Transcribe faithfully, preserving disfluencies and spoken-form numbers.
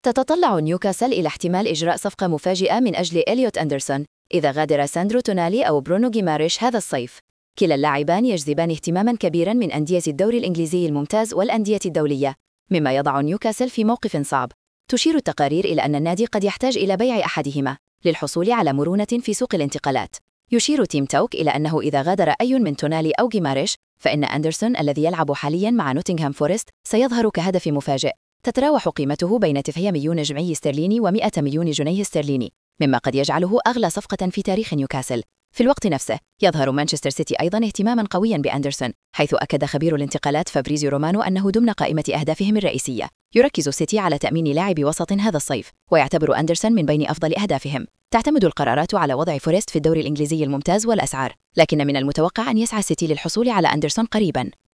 تتطلع نيوكاسل إلى احتمال إجراء صفقة مفاجئة من أجل إليوت أندرسون إذا غادر ساندرو تونالي أو برونو جيماريش هذا الصيف. كلا اللاعبان يجذبان اهتماماً كبيراً من أندية الدوري الإنجليزي الممتاز والأندية الدولية، مما يضع نيوكاسل في موقف صعب. تشير التقارير إلى أن النادي قد يحتاج إلى بيع أحدهما للحصول على مرونة في سوق الانتقالات. يشير تيم توك إلى أنه إذا غادر أي من تونالي أو جيماريش فإن أندرسون الذي يلعب حالياً مع نوتنغهام فورست سيظهر كهدف مفاجئ تتراوح قيمته بين تسعمائة مليون جنيه استرليني ومائة مليون جنيه استرليني، مما قد يجعله أغلى صفقة في تاريخ نيوكاسل. في الوقت نفسه يظهر مانشستر سيتي أيضاً اهتماماً قوياً بأندرسون، حيث أكد خبير الانتقالات فابريزيو رومانو أنه ضمن قائمة أهدافهم الرئيسية. يركز السيتي على تأمين لاعب وسط هذا الصيف، ويعتبر أندرسون من بين أفضل أهدافهم. تعتمد القرارات على وضع فورست في الدوري الإنجليزي الممتاز والأسعار، لكن من المتوقع أن يسعى السيتي للحصول على أندرسون قريباً.